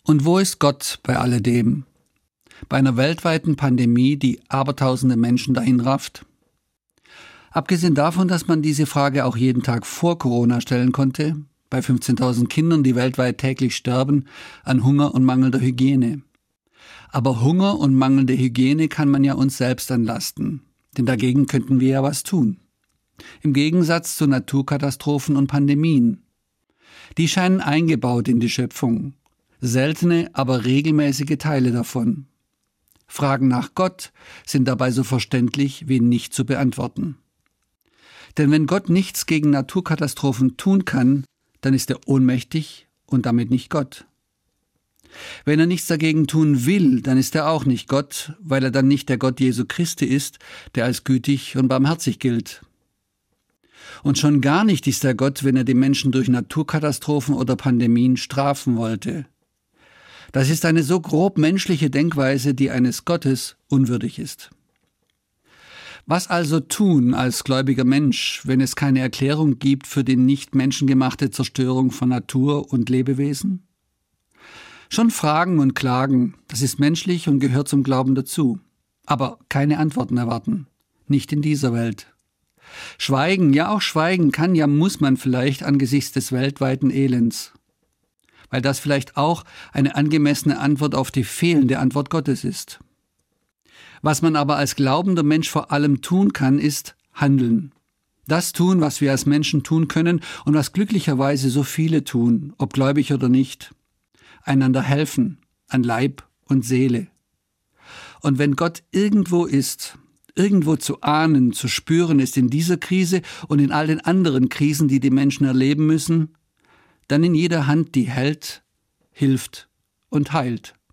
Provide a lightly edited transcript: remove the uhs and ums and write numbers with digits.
Und wo ist Gott bei alledem? Bei einer weltweiten Pandemie, die abertausende Menschen dahin rafft? Abgesehen davon, dass man diese Frage auch jeden Tag vor Corona stellen konnte, bei 15.000 Kindern, die weltweit täglich sterben, an Hunger und mangelnder Hygiene. Aber Hunger und mangelnde Hygiene kann man ja uns selbst anlasten, denn dagegen könnten wir ja was tun. Im Gegensatz zu Naturkatastrophen und Pandemien. Die scheinen eingebaut in die Schöpfung, seltene, aber regelmäßige Teile davon. Fragen nach Gott sind dabei so verständlich wie nicht zu beantworten. Denn wenn Gott nichts gegen Naturkatastrophen tun kann, dann ist er ohnmächtig und damit nicht Gott. Wenn er nichts dagegen tun will, dann ist er auch nicht Gott, weil er dann nicht der Gott Jesu Christi ist, der als gütig und barmherzig gilt. Und schon gar nicht ist er Gott, wenn er die Menschen durch Naturkatastrophen oder Pandemien strafen wollte. Das ist eine so grob menschliche Denkweise, die eines Gottes unwürdig ist. Was also tun als gläubiger Mensch, wenn es keine Erklärung gibt für die nicht menschengemachte Zerstörung von Natur und Lebewesen? Schon fragen und klagen, das ist menschlich und gehört zum Glauben dazu. Aber keine Antworten erwarten, nicht in dieser Welt. Schweigen, ja auch schweigen kann, ja muss man vielleicht angesichts des weltweiten Elends. Weil das vielleicht auch eine angemessene Antwort auf die fehlende Antwort Gottes ist. Was man aber als glaubender Mensch vor allem tun kann, ist handeln. Das tun, was wir als Menschen tun können und was glücklicherweise so viele tun, ob gläubig oder nicht. Einander helfen, an Leib und Seele. Und wenn Gott irgendwo ist, irgendwo zu ahnen, zu spüren ist in dieser Krise und in all den anderen Krisen, die die Menschen erleben müssen, dann in jeder Hand, die hält, hilft und heilt.